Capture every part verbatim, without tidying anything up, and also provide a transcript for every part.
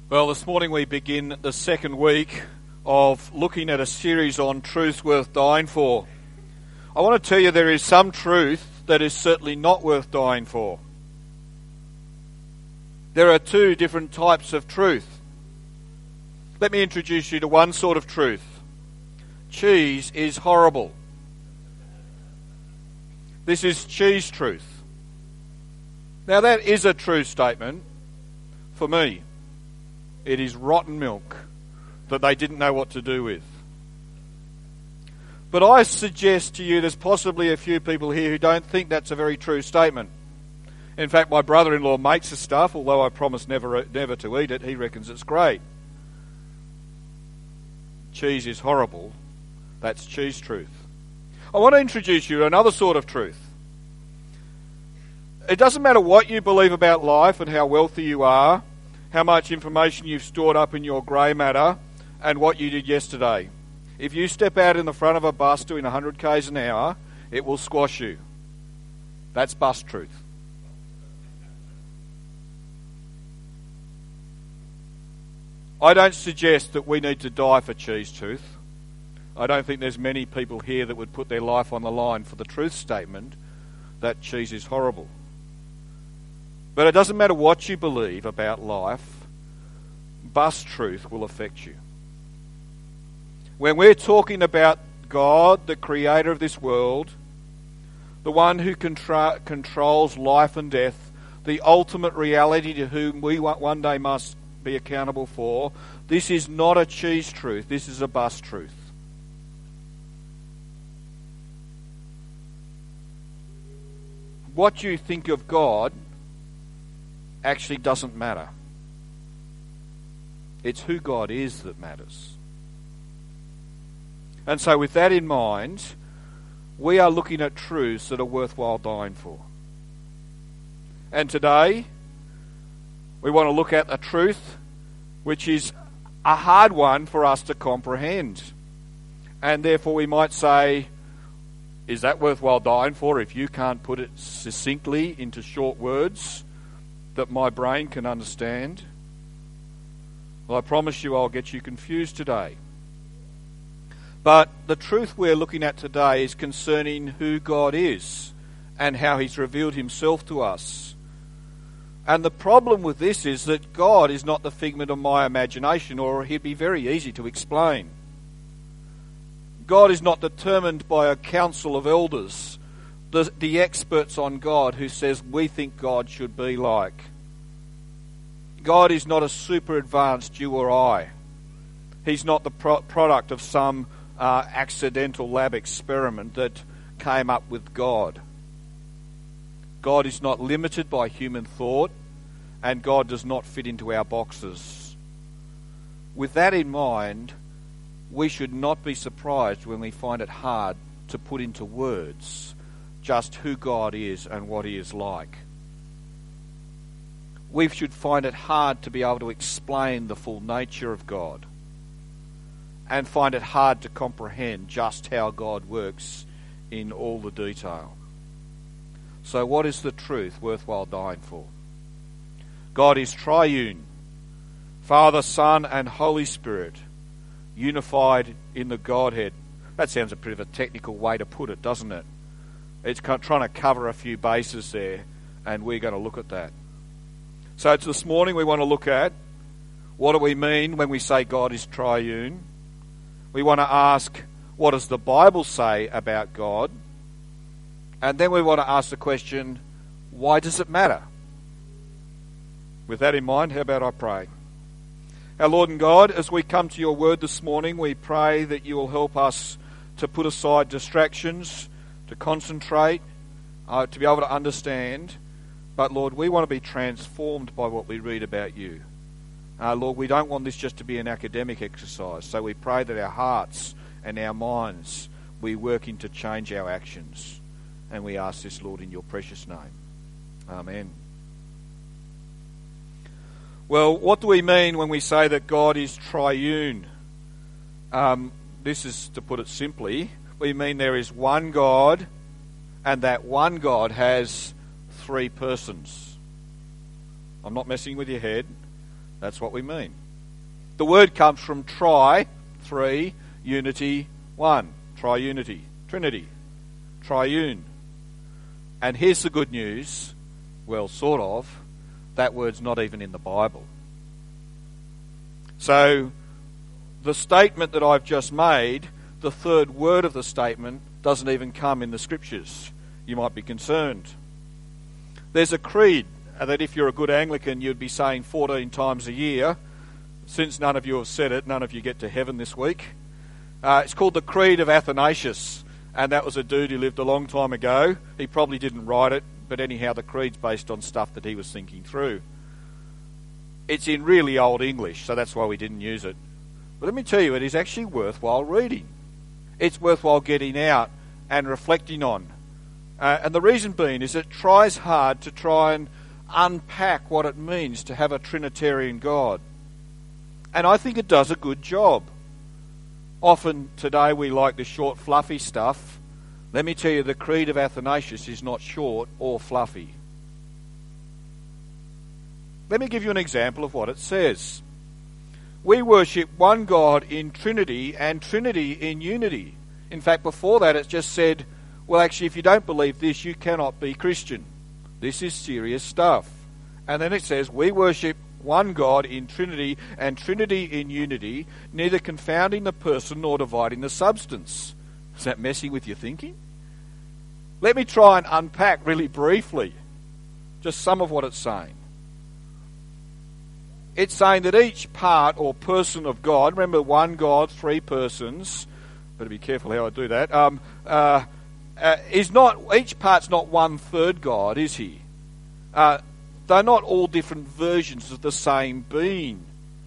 Well, this morning we begin the second week of looking at a series on truth worth dying for. I want to tell you there is some truth that is certainly not worth dying for. There are two different types of truth. Let me introduce you to one sort of truth. Cheese is horrible. This is cheese truth. Now that is a true statement for me. It is rotten milk that they didn't know what to do with. But I suggest to you there's possibly a few people here who don't think that's a very true statement. In fact, my brother-in-law makes the stuff, although I promise never, never to eat it. He reckons it's great. Cheese is horrible. That's cheese truth. I want to introduce you to another sort of truth. It doesn't matter what you believe about life and how wealthy you are, how much information you've stored up in your grey matter, and what you did yesterday. If you step out in the front of a bus doing one hundred kays an hour, it will squash you. That's bus truth. I don't suggest that we need to die for cheese truth. I don't think there's many people here that would put their life on the line for the truth statement that cheese is horrible. But it doesn't matter what you believe about life, bus truth will affect you. When we're talking about God, the creator of this world, the one who contra- controls life and death, the ultimate reality to whom we one day must be accountable for, this is not a cheese truth, this is a bus truth. What you think of God actually doesn't matter. It's who God is that matters. And so with that in mind, we are looking at truths that are worthwhile dying for. And today, we want to look at a truth which is a hard one for us to comprehend. And therefore we might say, is that worthwhile dying for if you can't put it succinctly into short words that my brain can understand? Well, I promise you I'll get you confused today. But the truth we're looking at today is concerning who God is and how he's revealed himself to us. And the problem with this is that God is not the figment of my imagination, or he'd be very easy to explain. God is not determined by a council of elders, the, the experts on God who says we think God should be like. God is not a super advanced you or I. He's not the pro- product of some uh, accidental lab experiment that came up with God. God is not limited by human thought, and God does not fit into our boxes. With that in mind, we should not be surprised when we find it hard to put into words just who God is and what he is like. We should find it hard to be able to explain the full nature of God, and find it hard to comprehend just how God works in all the detail. So what is the truth worthwhile dying for? God is triune, Father, Son, and Holy Spirit, unified in the Godhead. That sounds a bit of a technical way to put it, doesn't it? It's trying to cover a few bases there, and we're going to look at that. So it's this morning we want to look at what do we mean when we say God is triune. We want to ask, what does the Bible say about God? And then we want to ask the question, why does it matter? With that in mind, how about I pray? Our Lord and God, as we come to your word this morning, we pray that you will help us to put aside distractions, to concentrate, uh, to be able to understand. But Lord, we want to be transformed by what we read about you. Uh, Lord, we don't want this just to be an academic exercise. So we pray that our hearts and our minds be working to change our actions. And we ask this, Lord, in your precious name. Amen. Well, what do we mean when we say that God is triune? Um, this is, to put it simply, we mean there is one God, and that one God has three persons. I'm not messing with your head. That's what we mean. The word comes from tri, three, unity, one. Triunity, Trinity, triune. And here's the good news, well, sort of, that word's not even in the Bible. So, the statement that I've just made, the third word of the statement, doesn't even come in the Scriptures. You might be concerned. There's a creed that if you're a good Anglican, you'd be saying fourteen times a year. Since none of you have said it, none of you get to heaven this week. Uh, it's called the Creed of Athanasius, and that was a dude who lived a long time ago. He probably didn't write it, but anyhow, the creed's based on stuff that he was thinking through. It's in really old English, so that's why we didn't use it. But let me tell you, it is actually worthwhile reading. It's worthwhile getting out and reflecting on. Uh, and the reason being is it tries hard to try and unpack what it means to have a Trinitarian God. And I think it does a good job. Often today we like the short, fluffy stuff. Let me tell you, the Creed of Athanasius is not short or fluffy. Let me give you an example of what it says. We worship one God in Trinity and Trinity in unity. In fact, before that it just said, well, actually, if you don't believe this, you cannot be Christian. This is serious stuff. And then it says, we worship one God in Trinity and Trinity in unity, neither confounding the person nor dividing the substance. Is that messing with your thinking? Let me try and unpack really briefly just some of what it's saying. It's saying that each part or person of God, remember one God, three persons, better be careful how I do that, um, uh, uh, is not, each part's not one third God, is he? Uh, they're not all different versions of the same being.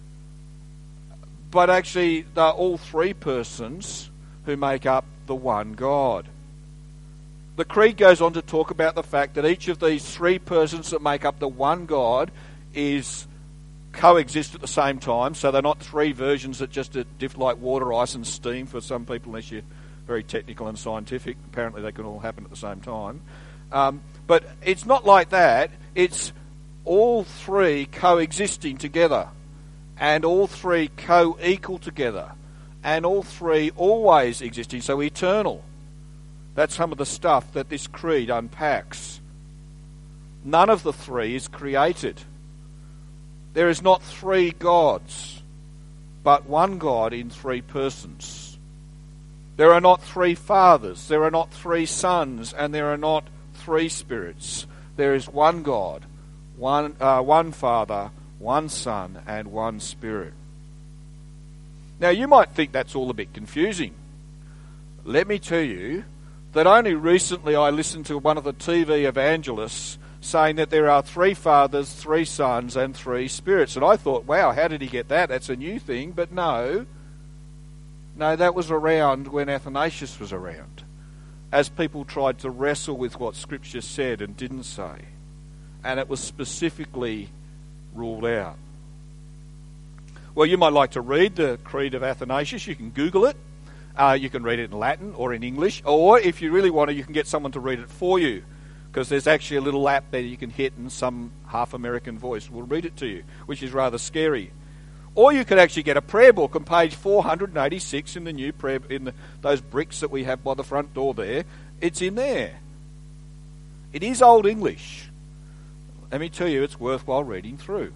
But actually, they're all three persons who make up the one God. The Creed goes on to talk about the fact that each of these three persons that make up the one God is coexist at the same time, so they're not three versions that just diff like water, ice and steam for some people, unless you're very technical and scientific. Apparently they can all happen at the same time. Um, but it's not like that. It's all three coexisting together, and all three co-equal together, and all three always existing, so eternal. That's some of the stuff that this creed unpacks. None of the three is created. There is not three gods, but one God in three persons. There are not three fathers, there are not three sons, and there are not three spirits. There is one God, one, uh, one Father, one Son, and one Spirit. Now you might think that's all a bit confusing. Let me tell you that only recently I listened to one of the T V evangelists saying that there are three fathers, three sons, and three spirits. And I thought, wow, how did he get that? That's a new thing. But no, no, that was around when Athanasius was around, as people tried to wrestle with what Scripture said and didn't say. And it was specifically ruled out. Well, you might like to read the Creed of Athanasius. You can Google it. Uh, you can read it in Latin or in English. Or if you really want to, you can get someone to read it for you, because there's actually a little app there you can hit and some half-American voice will read it to you, which is rather scary. Or you could actually get a prayer book on page four hundred eighty-six in the new prayer, in the, those bricks that we have by the front door there. It's in there. It is Old English. Let me tell you, it's worthwhile reading through.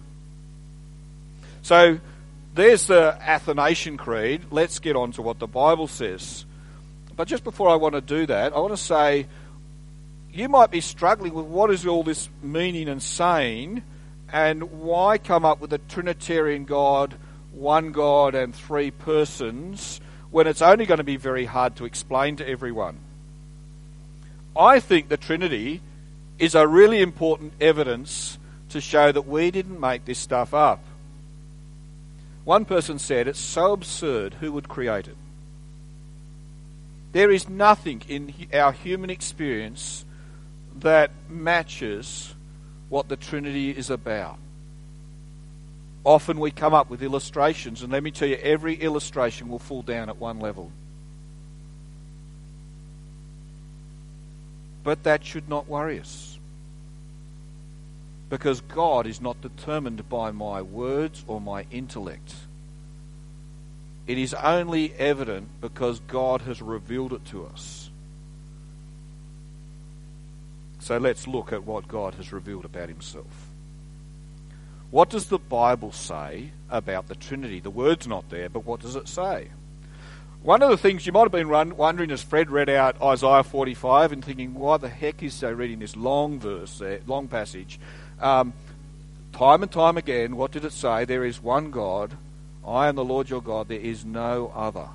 So there's the Athanasian Creed. Let's get on to what the Bible says. But just before I want to do that, I want to say, you might be struggling with what is all this meaning and saying, and why come up with a Trinitarian God, one God and three persons, when it's only going to be very hard to explain to everyone. I think the Trinity is a really important evidence to show that we didn't make this stuff up. One person said, it's so absurd, who would create it? There is nothing in our human experience that matches what the Trinity is about. Often we come up with illustrations, and let me tell you, every illustration will fall down at one level. But that should not worry us. Because God is not determined by my words or my intellect. It is only evident because God has revealed it to us. So let's look at what God has revealed about himself. What does the Bible say about the Trinity? The word's not there, but what does it say? One of the things you might have been run, wondering as Fred read out Isaiah forty-five and thinking, why the heck is he reading this long verse there, long passage? Um, time and time again, what did it say? There is one God. I am the Lord your God. There is no other.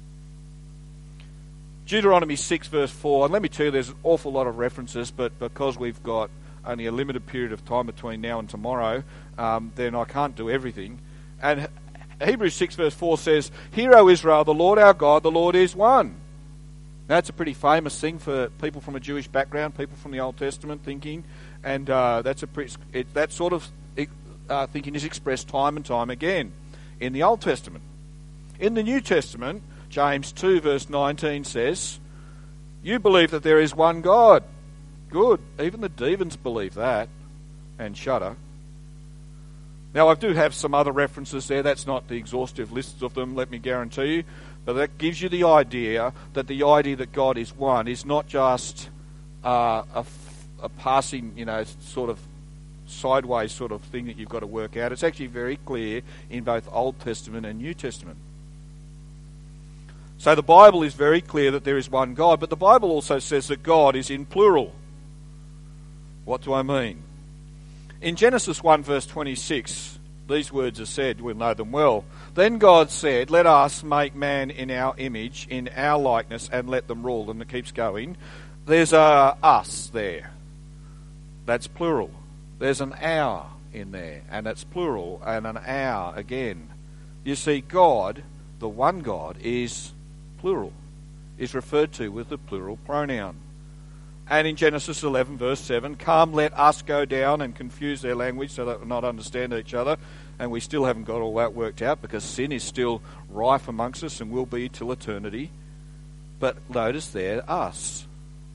Deuteronomy six verse four, and let me tell you there's an awful lot of references, but because we've got only a limited period of time between now and tomorrow, um, then I can't do everything. And Hebrews six verse four says, Hear, O Israel, the Lord our God, the Lord is one. That's a pretty famous thing for people from a Jewish background, people from the Old Testament thinking, and uh, that's a pretty, it, that sort of uh, thinking is expressed time and time again in the Old Testament. In the New Testament, James two verse nineteen says, You believe that there is one God. Good. Even the demons believe that and shudder. Now, I do have some other references there. That's not the exhaustive lists of them, let me guarantee you. But that gives you the idea that the idea that God is one is not just uh, a, a passing, you know, sort of sideways sort of thing that you've got to work out. It's actually very clear in both Old Testament and New Testament. So the Bible is very clear that there is one God, but the Bible also says that God is in plural. What do I mean? In Genesis one verse twenty-six, these words are said, we'll know them well. Then God said, Let us make man in our image, in our likeness, and let them rule. And it keeps going. There's a us there. That's plural. There's an our in there, and it's plural, and an our again. You see, God, the one God, is plural, is referred to with the plural pronoun. And in Genesis eleven verse seven, Come, let us go down and confuse their language so that we'll not understand each other. And we still haven't got all that worked out because sin is still rife amongst us and will be till eternity. But notice there, us.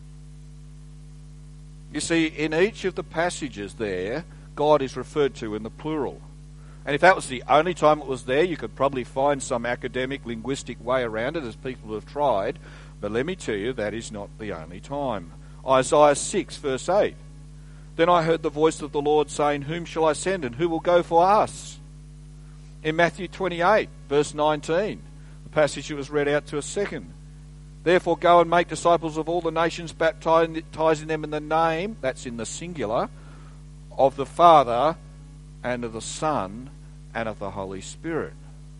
You see, in each of the passages there, God is referred to in the plural. And if that was the only time it was there, you could probably find some academic, linguistic way around it, as people have tried. But let me tell you, that is not the only time. Isaiah six verse eight. Then I heard the voice of the Lord saying, Whom shall I send, and who will go for us? In Matthew twenty-eight verse nineteen, the passage that was read out to a second. Therefore go and make disciples of all the nations, baptizing them in the name, that's in the singular, of the Father and of the Son and of the Holy Spirit.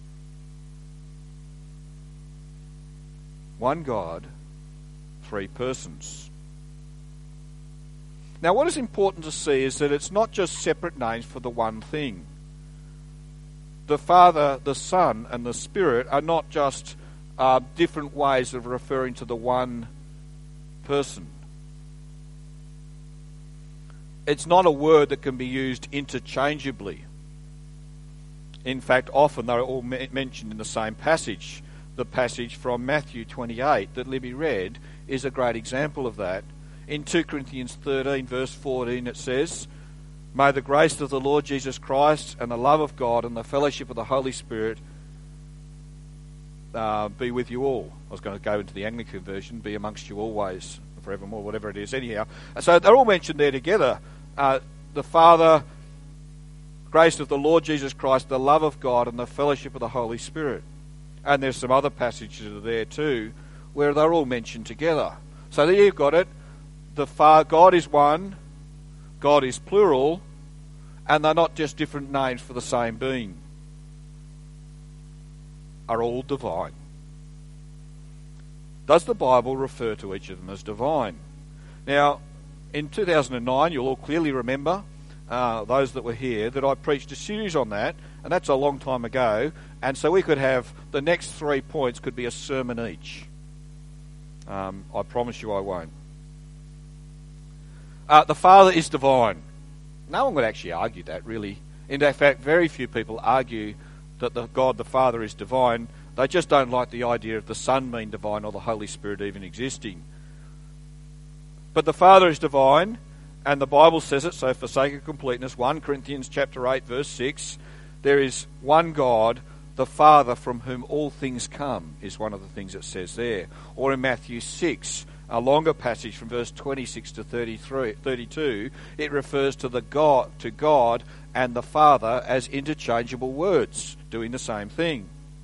One God, three persons. Now, what is important to see is that it's not just separate names for the one thing. The Father, the Son, and the Spirit are not just uh, different ways of referring to the one person. It's not a word that can be used interchangeably. In fact, often they're all me- mentioned in the same passage. The passage from Matthew twenty-eight that Libby read is a great example of that. In two Corinthians thirteen verse fourteen it says, May the grace of the Lord Jesus Christ and the love of God and the fellowship of the Holy Spirit uh, be with you all. I was going to go into the Anglican version, be amongst you always, forevermore, whatever it is. Anyhow, so they're all mentioned there together. Uh, the Father, grace of the Lord Jesus Christ, the love of God and the fellowship of the Holy Spirit. And there's some other passages there too where they're all mentioned together. So there you've got it. The Father, God is one, God is plural, and they're not just different names for the same being. Are all divine. Does the Bible refer to each of them as divine? Now, in two thousand nine, you'll all clearly remember, uh, those that were here, that I preached a series on that, and that's a long time ago, and so we could have, the next three points could be a sermon each. Um, I promise you I won't. Uh, the Father is divine. No one would actually argue that, really. In fact, very few people argue that the God the Father is divine. They just don't like the idea of the Son being divine or the Holy Spirit even existing. But the Father is divine, And the Bible says it, so for sake of completeness, First Corinthians chapter eight, verse six, there is one God, the Father, from whom all things come, is one of the things it says there. Or in Matthew six, a longer passage from verse twenty-six to thirty-three, thirty-two, it refers to the God, to God and the Father as interchangeable words, doing the same thing.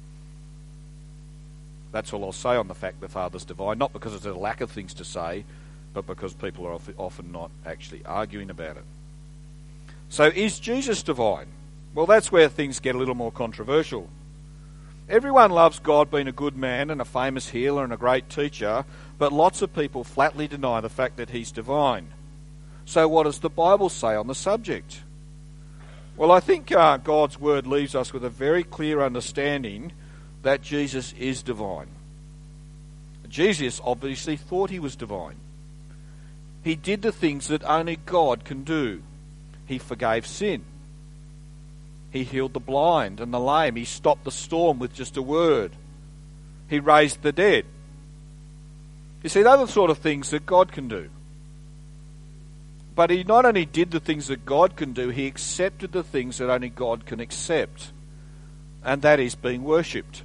That's all I'll say on the fact the Father's divine, not because there's a lack of things to say, but because people are often not actually arguing about it. So is Jesus divine? Well, that's where things get a little more controversial. Everyone loves God being a good man and a famous healer and a great teacher, but lots of people flatly deny the fact that he's divine. So what does the Bible say on the subject? Well, I think uh, God's word leaves us with a very clear understanding that Jesus is divine. Jesus obviously thought he was divine. He did the things that only God can do. He forgave sin. He healed the blind and the lame. He stopped the storm with just a word. He raised the dead. You see, those are the sort of things that God can do. But he not only did the things that God can do, he accepted the things that only God can accept. And that is being worshipped.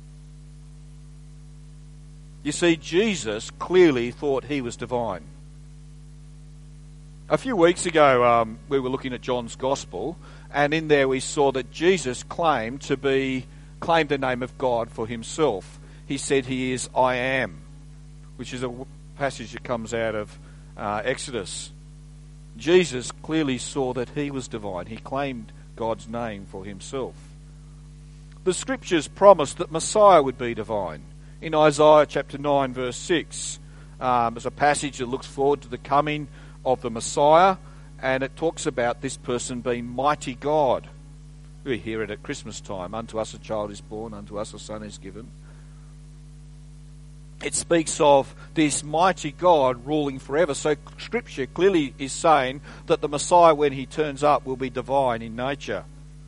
You see, Jesus clearly thought he was divine. A few weeks ago, um, we were looking at John's Gospel, and in there we saw that Jesus claimed to be claimed the name of God for himself. He said he is I am, which is a passage that comes out of uh, Exodus. Jesus clearly saw that he was divine. He claimed God's name for himself. The Scriptures promised that Messiah would be divine. In Isaiah chapter nine, verse six, um, there's a passage that looks forward to the coming of the Messiah, and it talks about this person being mighty God. We hear it at Christmas time. Unto us a child is born, unto us a son is given. It speaks of this mighty God ruling forever. So Scripture clearly is saying that the Messiah, when he turns up, will be divine in nature.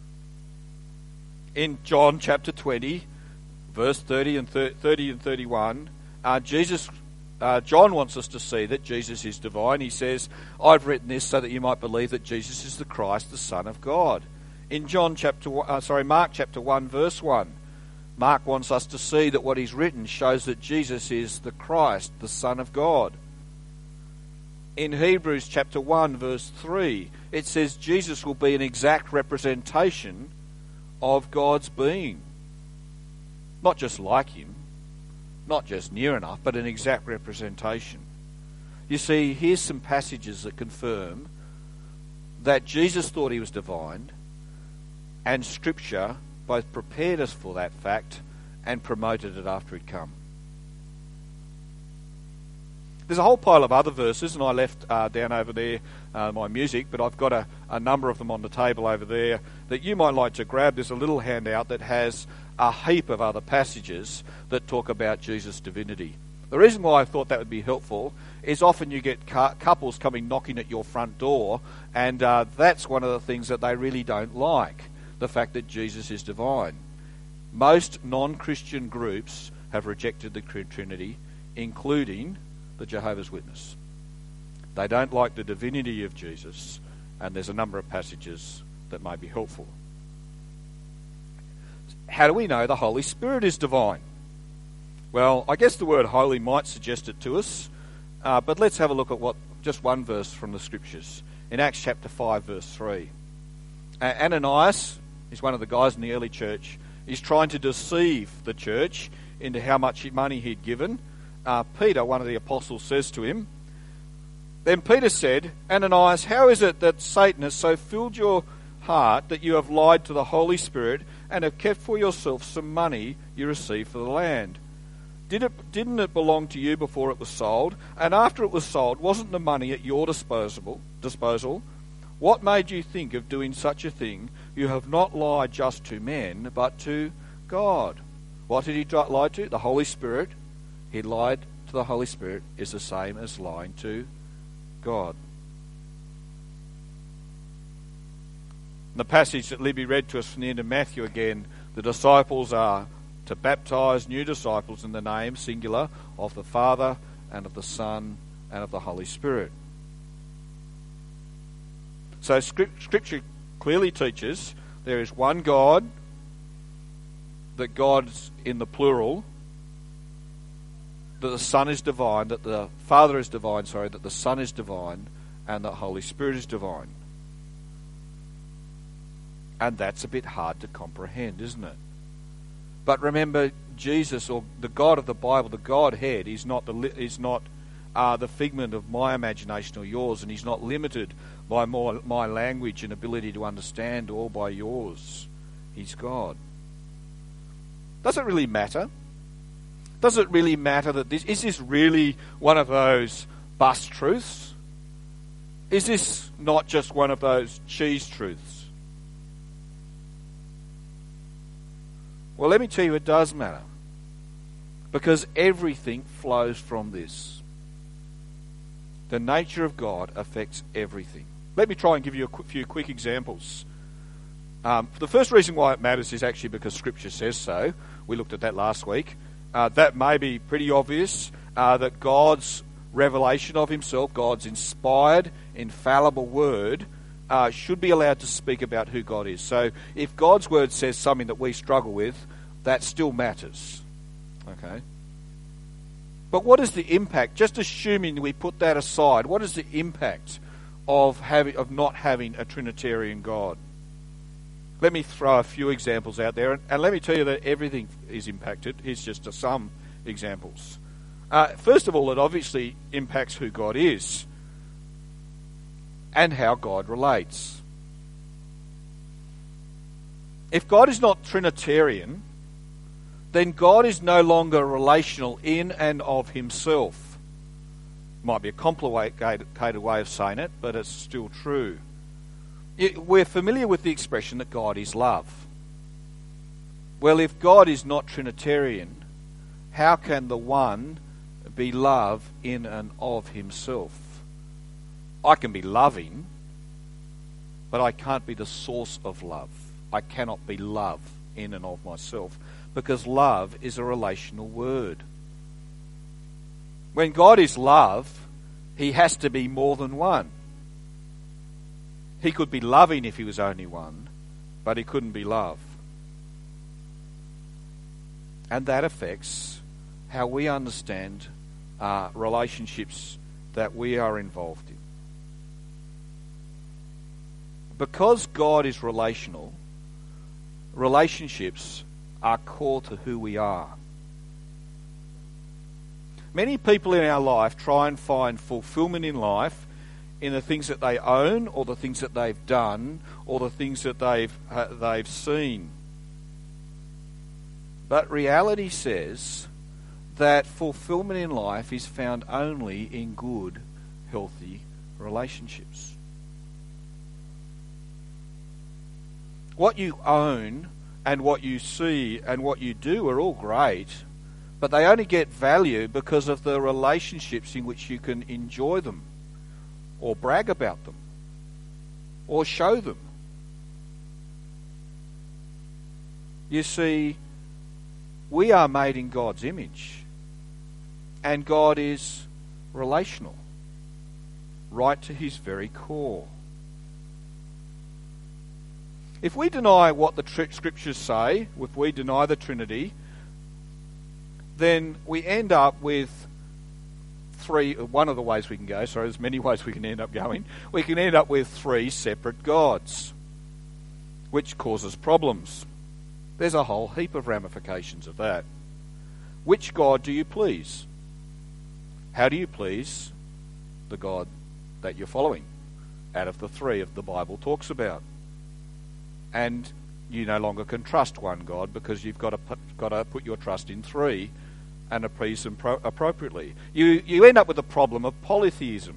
In John chapter twenty, verse thirty and thirty and thirty-one, uh, Jesus Uh, John wants us to see that Jesus is divine. He says, I've written this so that you might believe that Jesus is the Christ, the Son of God. In John chapter, uh, sorry, Mark chapter one, verse one, Mark wants us to see that what he's written shows that Jesus is the Christ, the Son of God. In Hebrews chapter one, verse three, it says Jesus will be an exact representation of God's being. Not just like him, not just near enough, but an exact representation. You see, here's some passages that confirm that Jesus thought he was divine, and Scripture both prepared us for that fact and promoted it after he'd come. There's a whole pile of other verses, and I left uh, down over there uh, my music, but I've got a, a number of them on the table over there that you might like to grab. There's a little handout that has a heap of other passages that talk about Jesus' divinity. The reason why I thought that would be helpful is often you get cu- couples coming knocking at your front door, and uh, that's one of the things that they really don't like, the fact that Jesus is divine. Most non-Christian groups have rejected the Trinity, including the Jehovah's Witness. They don't like the divinity of Jesus, and there's a number of passages that may be helpful. How do we know the Holy Spirit is divine? Well, I guess the word holy might suggest it to us, uh, but let's have a look at what just one verse from the Scriptures. In Acts chapter five, verse three. Uh, Ananias is one of the guys in the early church. He's trying to deceive the church into how much money he'd given. Uh, Peter, one of the apostles, says to him, Then Peter said, Ananias, how is it that Satan has so filled your heart that you have lied to the Holy Spirit and have kept for yourself some money you received for the land? Did it, didn't it belong to you before it was sold? And after it was sold, wasn't the money at your disposal? disposal? What made you think of doing such a thing? You have not lied just to men, but to God. What did he lie to? The Holy Spirit. He lied to the Holy Spirit is the same as lying to God. The passage that Libby read to us from the end of Matthew again, the disciples are to baptize new disciples in the name, singular, of the Father and of the Son and of the Holy Spirit. So Scripture clearly teaches there is one God, that God's in the plural, that the Son is divine, that the Father is divine, sorry, that the Son is divine, and that Holy Spirit is divine. And that's a bit hard to comprehend, isn't it? But remember, Jesus, or the God of the Bible, the Godhead, is not the is not uh, the figment of my imagination or yours, and he's not limited by my, my language and ability to understand, or by yours. He's God. Does it really matter? Does it really matter that this... Is this really one of those bus truths? Is this not just one of those cheese truths? Well, let me tell you, it does matter. Because everything flows from this. The nature of God affects everything. Let me try and give you a qu- few quick examples. Um, the first reason why it matters is actually because Scripture says so. We looked at that last week. Uh, that may be pretty obvious, uh, that God's revelation of himself, God's inspired, infallible word, uh, should be allowed to speak about who God is. So if God's word says something that we struggle with, that still matters. Okay? But what is the impact, just assuming we put that aside, what is the impact of having of not having a Trinitarian God? Let me throw a few examples out there, and, and let me tell you that everything is impacted. Here's just uh, some examples. Uh, first of all, it obviously impacts who God is and how God relates. If God is not Trinitarian, then God is no longer relational in and of himself. Might be a complicated way of saying it, but it's still true. We're familiar with the expression that God is love. Well, if God is not Trinitarian, how can the one be love in and of himself? I can be loving, but I can't be the source of love. I cannot be love in and of myself, because love is a relational word. When God is love, he has to be more than one. He could be loving if he was only one, but he couldn't be love. And that affects how we understand uh, relationships that we are involved in. Because God is relational, relationships are core to who we are. Many people in our life try and find fulfillment in life in the things that they own, or the things that they've done, or the things that they've uh, they've seen. But reality says that fulfillment in life is found only in good, healthy relationships. What you own and what you see and what you do are all great, but they only get value because of the relationships in which you can enjoy them, or brag about them, or show them. You see, we are made in God's image, and God is relational, right to his very core. If we deny what the tr- Scriptures say, if we deny the Trinity, then we end up with three, one of the ways we can go, sorry, there's many ways we can end up going, we can end up with three separate gods, which causes problems. There's a whole heap of ramifications of that. Which God do you please? How do you please the God that you're following out of the three that the Bible talks about? And you no longer can trust one God because you've got to put, got to put your trust in three and appease them pro- appropriately. You you end up with the problem of polytheism.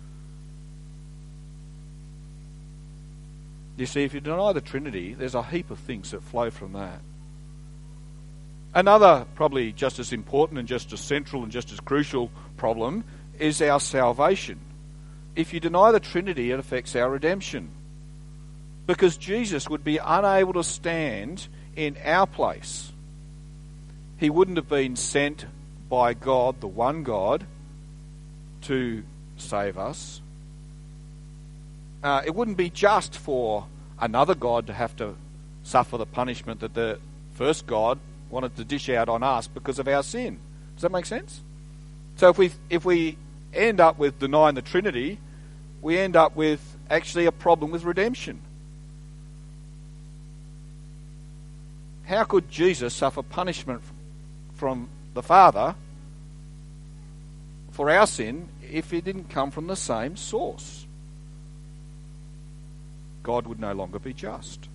You see, if you deny the Trinity, there's a heap of things that flow from that. Another, probably just as important and just as central and just as crucial problem is our salvation. If you deny the Trinity, it affects our redemption. Because Jesus would be unable to stand in our place. He wouldn't have been sent by God, the one God, to save us. uh, it wouldn't be just for another God to have to suffer the punishment that the first God wanted to dish out on us because of our sin. Does that make sense? So if we if we end up with denying the Trinity, we end up with actually a problem with redemption. How could Jesus suffer punishment from the Father for our sin if it didn't come from the same source? God would no longer be just.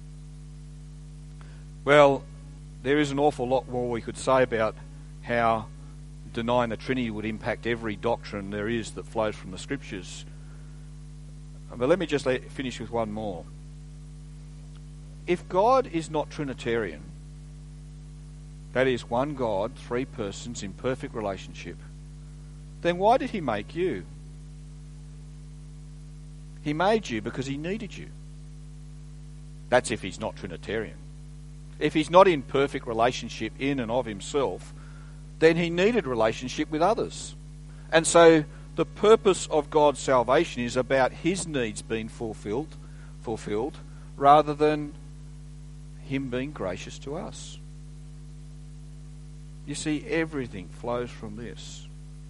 Well, there is an awful lot more we could say about how denying the Trinity would impact every doctrine there is that flows from the Scriptures. But let me just let, finish with one more. If God is not Trinitarian, that is, one God, three persons in perfect relationship, then why did he make you? He made you because he needed you. That's if he's not Trinitarian. If he's not in perfect relationship in and of himself, then he needed relationship with others. And so the purpose of God's salvation is about his needs being fulfilled, fulfilled, rather than him being gracious to us. You see, everything flows from this.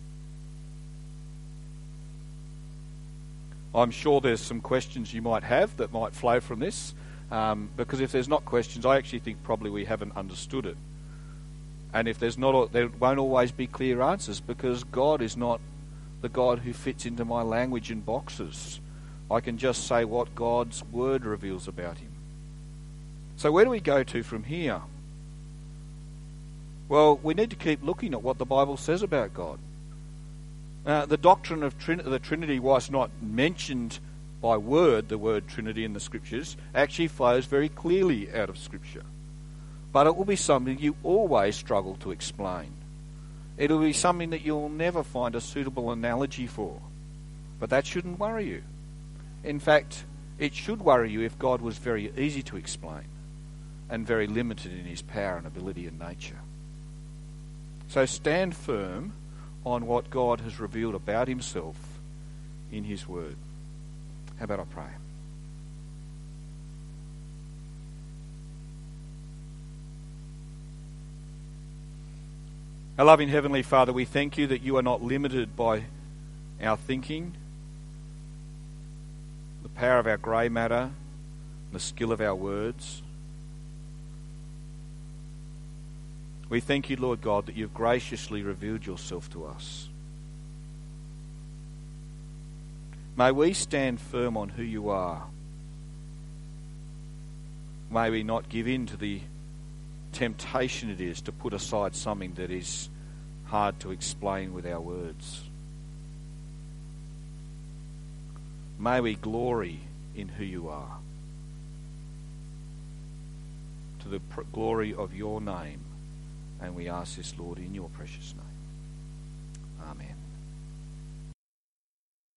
I'm sure there's some questions you might have that might flow from this, um, because if there's not questions, I actually think probably we haven't understood it. And if there's not, there won't always be clear answers, because God is not the God who fits into my language in boxes. I can just say what God's word reveals about him. So where do we go to from here? Well, we need to keep looking at what the Bible says about God. Uh, the doctrine of Trin- the Trinity, whilst not mentioned by word, the word Trinity in the Scriptures, actually flows very clearly out of Scripture. But it will be something you always struggle to explain. It will be something that you'll never find a suitable analogy for. But that shouldn't worry you. In fact, it should worry you if God was very easy to explain and very limited in his power and ability and nature. So stand firm on what God has revealed about himself in his word. How about I pray? Our loving Heavenly Father, we thank you that you are not limited by our thinking, the power of our grey matter, the skill of our words. We thank you, Lord God, that you've graciously revealed yourself to us. May we stand firm on who you are. May we not give in to the temptation it is to put aside something that is hard to explain with our words. May we glory in who you are, to the pr- glory of your name. And we ask this, Lord, in your precious name. Amen.